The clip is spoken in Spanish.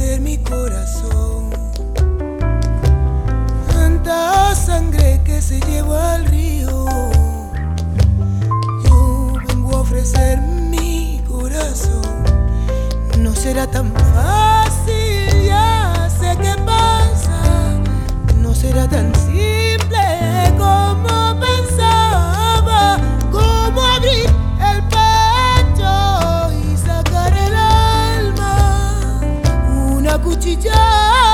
ofrecer mi corazón. Tanta sangre que se llevó al río, yo vengo a ofrecer mi corazón. No será tan fácil, ya sé qué pasa. No será tan simple como pensaba. Como abrir el pecho y sacar el alma, una cuchilla